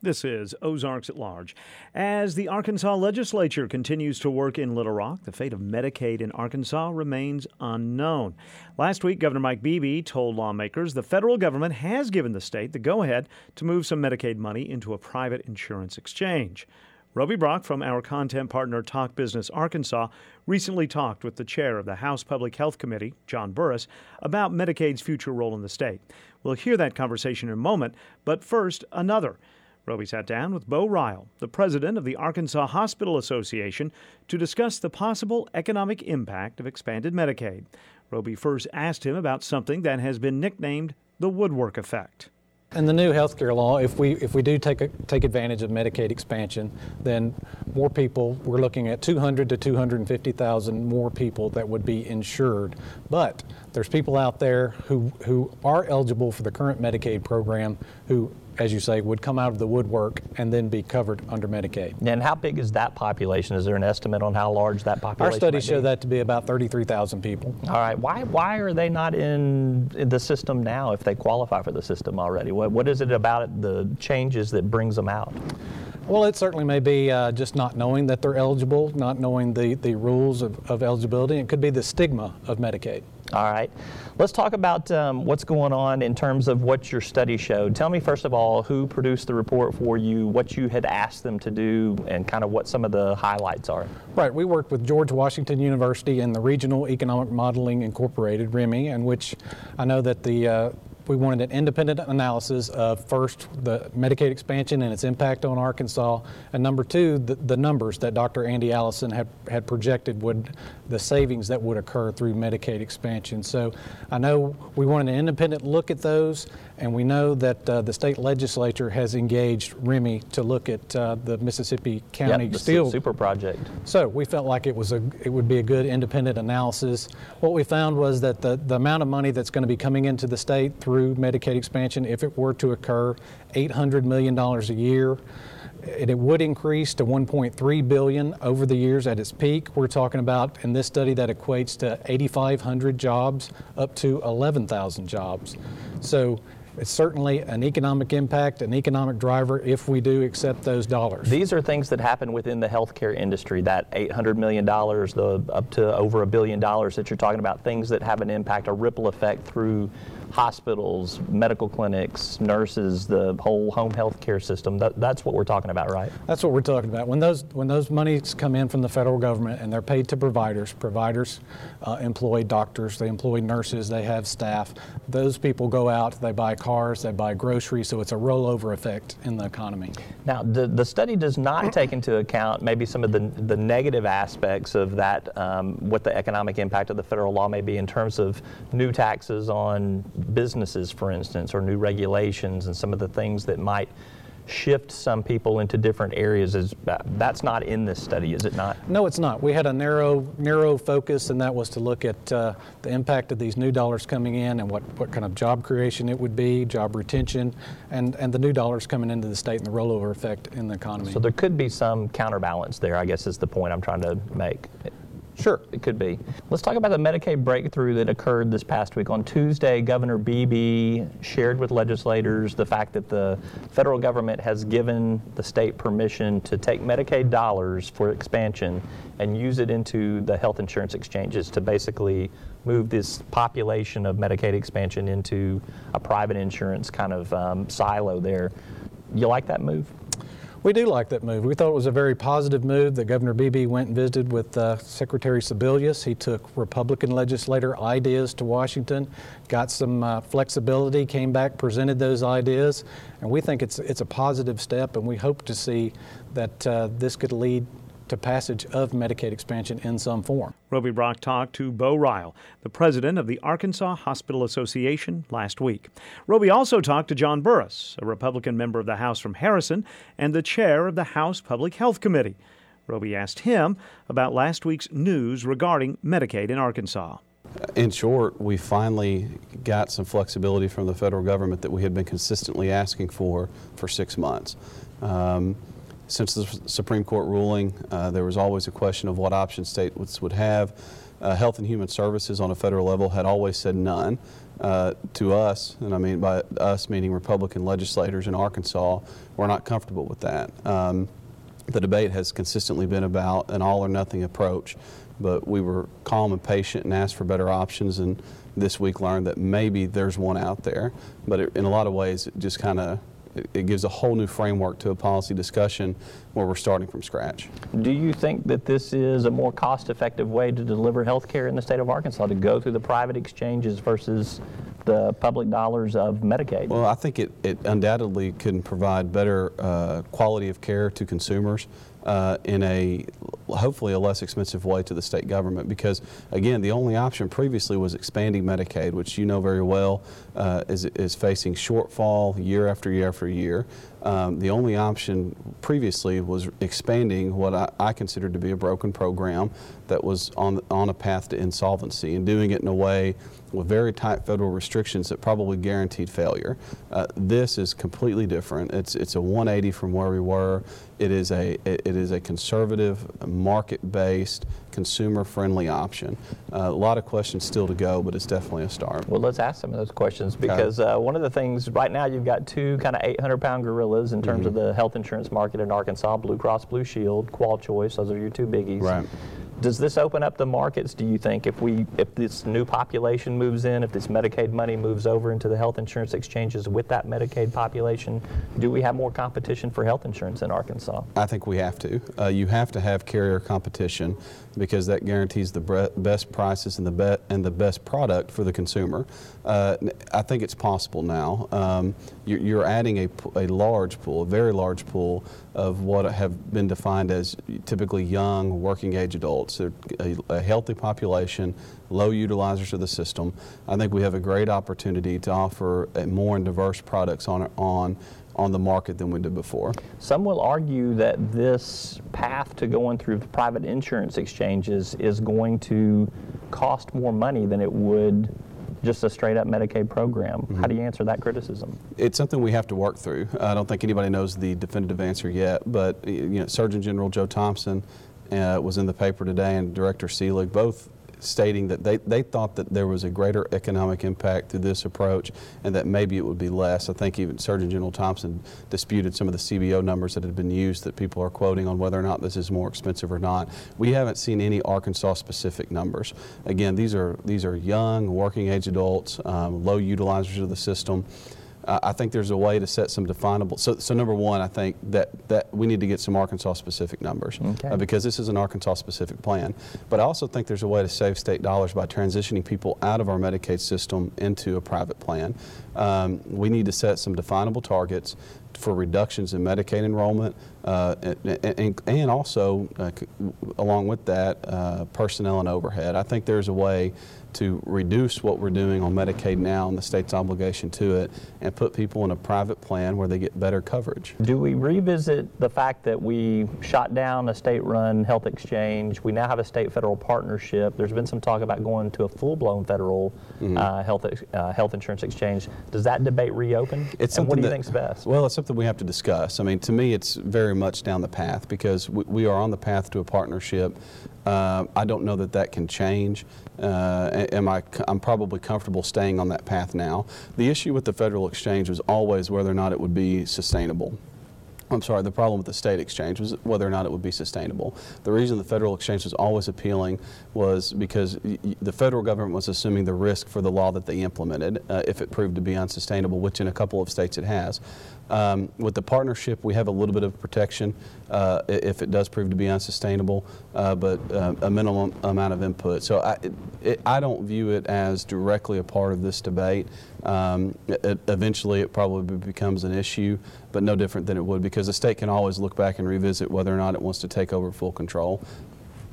This is Ozarks at Large. As the Arkansas legislature continues to work in Little Rock, the fate of Medicaid in Arkansas remains unknown. Last week, Governor Mike Beebe told lawmakers the federal government has given the state the go-ahead to move some Medicaid money into a private insurance exchange. Roby Brock from our content partner Talk Business Arkansas recently talked with the chair of the House Public Health Committee, John Burris, about Medicaid's future role in the state. We'll hear that conversation in a moment, but first, another. Roby sat down with Bo Ryle, the president of the Arkansas Hospital Association, to discuss the possible economic impact of expanded Medicaid. Roby first asked him about something that has been nicknamed the woodwork effect. In the new health care law, if we do take advantage of Medicaid expansion, then more people, we're looking at 200 to 250,000 more people that would be insured. But there's people out there who are eligible for the current Medicaid program who, as you say, would come out of the woodwork and then be covered under Medicaid. And how big is that population? Is there an estimate on how large that population Our studies show that to be about 33,000 people. All right. Why are they not in the system now if they qualify for the system already? What is it about the changes that brings them out? Well, it certainly may be just not knowing that they're eligible, not knowing the rules of eligibility. It could be the stigma of Medicaid. All right. Let's talk about what's going on in terms of what your study showed. Tell me, first of all, who produced the report for you, what you had asked them to do, and kind of what some of the highlights are. Right. We worked with George Washington University and the Regional Economic Modeling Incorporated, REMI, in which I know that we wanted an independent analysis of, first, the Medicaid expansion and its impact on Arkansas, and number two, the numbers that Dr. Andy Allison had projected the savings that would occur through Medicaid expansion. So I know we wanted an independent look at those, and we know that the state legislature has engaged REMI to look at the Mississippi County Steel Super Project. So we felt like it would be a good independent analysis. What we found was that the amount of money that's going to be coming into the state through Medicaid expansion, if it were to occur, $800 million a year. It would increase to $1.3 billion over the years at its peak. We're talking about, in this study, that equates to 8,500 jobs up to 11,000 jobs. So it's certainly an economic impact, an economic driver if we do accept those dollars. These are things that happen within the healthcare industry, that $800 million, up to over $1 billion that you're talking about, things that have an impact, a ripple effect through hospitals, medical clinics, nurses, the whole home health care system. That's what we're talking about, right? That's what we're talking about. When those monies come in from the federal government and they're paid to providers employ doctors, they employ nurses, they have staff. Those people go out, they buy cars, they buy groceries, so it's a rollover effect in the economy. Now, the study does not take into account maybe some of the negative aspects of that, what the economic impact of the federal law may be in terms of new taxes on businesses, for instance, or new regulations and some of the things that might shift some people into different areas. That's not in this study, is it not? No, it's not. We had a narrow focus, and that was to look at the impact of these new dollars coming in and what kind of job creation it would be, job retention, and the new dollars coming into the state and the rollover effect in the economy. So there could be some counterbalance there, I guess is the point I'm trying to make. Sure, it could be. Let's talk about the Medicaid breakthrough that occurred this past week. On Tuesday, Governor Beebe shared with legislators the fact that the federal government has given the state permission to take Medicaid dollars for expansion and use it into the health insurance exchanges to basically move this population of Medicaid expansion into a private insurance kind of silo there. You like that move? We do like that move. We thought it was a very positive move that Governor Beebe went and visited with Secretary Sebelius. He took Republican legislator ideas to Washington, got some flexibility, came back, presented those ideas, and we think it's a positive step, and we hope to see that this could lead to passage of Medicaid expansion in some form. Roby Brock talked to Bo Ryle, the president of the Arkansas Hospital Association, last week. Roby also talked to John Burris, a Republican member of the House from Harrison and the chair of the House Public Health Committee. Roby asked him about last week's news regarding Medicaid in Arkansas. In short, we finally got some flexibility from the federal government that we had been consistently asking for 6 months. Since the Supreme Court ruling, there was always a question of what options states would have. Health and Human Services on a federal level had always said none. To us, and I mean by us meaning Republican legislators in Arkansas, we're not comfortable with that. The debate has consistently been about an all or nothing approach, but we were calm and patient and asked for better options, and this week learned that maybe there's one out there. But in a lot of ways, it just kind of it gives a whole new framework to a policy discussion where we're starting from scratch. Do you think that this is a more cost-effective way to deliver health care in the state of Arkansas, to go through the private exchanges versus the public dollars of Medicaid? Well, I think it undoubtedly can provide better quality of care to consumers in a hopefully a less expensive way to the state government, because again, the only option previously was expanding Medicaid, which you know very well is facing shortfall year after year after year. The only option previously was expanding what I considered to be a broken program that was on a path to insolvency, and doing it in a way with very tight federal restrictions that probably guaranteed failure. This is completely different. It's a 180 from where we were. It is a conservative, market-based, consumer-friendly option. A lot of questions still to go, but it's definitely a start. Well, let's ask some of those questions, because one of the things right now, you've got two kind of 800-pound gorillas in terms of the health insurance market in Arkansas: Blue Cross Blue Shield, Qual Choice. Those are your two biggies. Right. Does this open up the markets, do you think, if this new population moves in, if this Medicaid money moves over into the health insurance exchanges with that Medicaid population, do we have more competition for health insurance in Arkansas? I think we have to. You have to have carrier competition, because that guarantees the best prices and the best product for the consumer. I think it's possible now. You're adding a large pool, a very large pool of what have been defined as typically young, working age adults. They're a healthy population, low utilizers of the system. I think we have a great opportunity to offer more and diverse products on the market than we did before. Some will argue that this path to going through private insurance exchanges is going to cost more money than it would just a straight-up Medicaid program. How do you answer that criticism? It's something we have to work through. I don't think anybody knows the definitive answer yet, but Surgeon General Joe Thompson was in the paper today, and Director Seelig, both stating that they thought that there was a greater economic impact to this approach, and that maybe it would be less. I think even Surgeon General Thompson disputed some of the CBO numbers that had been used that people are quoting on whether or not this is more expensive or not. We haven't seen any Arkansas-specific numbers. Again, these are young, working-age adults, low utilizers of the system. I think there's a way to set some definable. So number one, I think that we need to get some Arkansas-specific numbers, because this is an Arkansas-specific plan. But I also think there's a way to save state dollars by transitioning people out of our Medicaid system into a private plan. We need to set some definable targets for reductions in Medicaid enrollment, and also, along with that, personnel and overhead. I think there's a way to reduce what we're doing on Medicaid now and the state's obligation to it, and put people in a private plan where they get better coverage. Do we revisit the fact that we shot down a state-run health exchange? We now have a state-federal partnership. There's been some talk about going to a full-blown federal health insurance exchange. Does that debate reopen? And what do you think's best? Well, it's something we have to discuss. I mean, to me, it's very much down the path, because we are on the path to a partnership. I don't know that can change. I'm probably comfortable staying on that path now. The issue with the federal exchange was always whether or not it would be sustainable. I'm sorry, the problem with the state exchange was whether or not it would be sustainable. The reason the federal exchange was always appealing was because the federal government was assuming the risk for the law that they implemented if it proved to be unsustainable, which in a couple of states it has. With the partnership, we have a little bit of protection if it does prove to be unsustainable, but a minimum amount of input. So I don't view it as directly a part of this debate. Eventually, it probably becomes an issue, but no different than it would, because the state can always look back and revisit whether or not it wants to take over full control.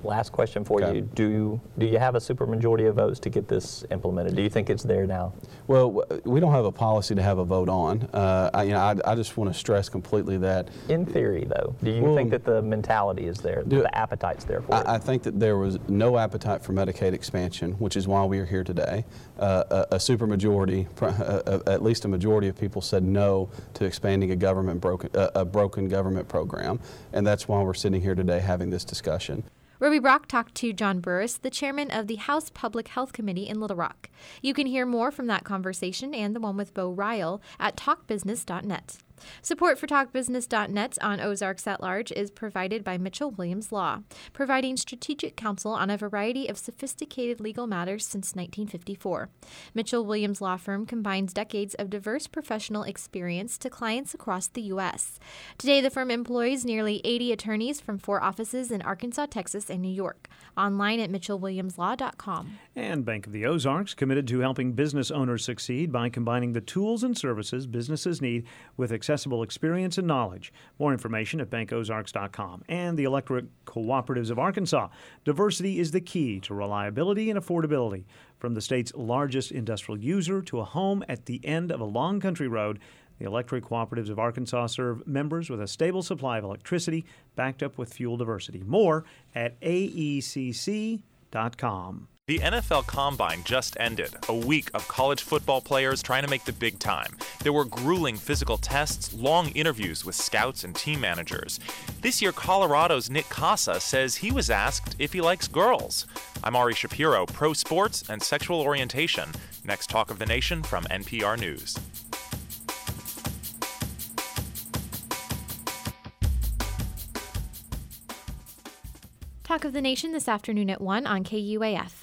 Last question for Okay. you. Do you have a supermajority of votes to get this implemented? Do you think it's there now? Well, we don't have a policy to have a vote on. I just want to stress completely that. In theory, though, do you think that the mentality is there, the appetite's there for it? I think that there was no appetite for Medicaid expansion, which is why we are here today. A supermajority, at least a majority of people said no to expanding a broken government program, and that's why we're sitting here today having this discussion. Roby Brock talked to John Burris, the chairman of the House Public Health Committee in Little Rock. You can hear more from that conversation and the one with Bo Ryle at talkbusiness.net. Support for TalkBusiness.net on Ozarks at Large is provided by Mitchell Williams Law, providing strategic counsel on a variety of sophisticated legal matters since 1954. Mitchell Williams Law Firm combines decades of diverse professional experience to clients across the U.S. Today, the firm employs nearly 80 attorneys from 4 offices in Arkansas, Texas, and New York. Online at mitchellwilliamslaw.com. And Bank of the Ozarks committed to helping business owners succeed by combining the tools and services businesses need with accessible experience and knowledge. More information at bankozarks.com. And the Electric Cooperatives of Arkansas. Diversity is the key to reliability and affordability. From the state's largest industrial user to a home at the end of a long country road, the Electric Cooperatives of Arkansas serve members with a stable supply of electricity backed up with fuel diversity. More at aecc.com. The NFL Combine just ended, a week of college football players trying to make the big time. There were grueling physical tests, long interviews with scouts and team managers. This year, Colorado's Nick Casa says he was asked if he likes girls. I'm Ari Shapiro, pro sports and sexual orientation. Next Talk of the Nation from NPR News. Talk of the Nation this afternoon at 1 on KUAF.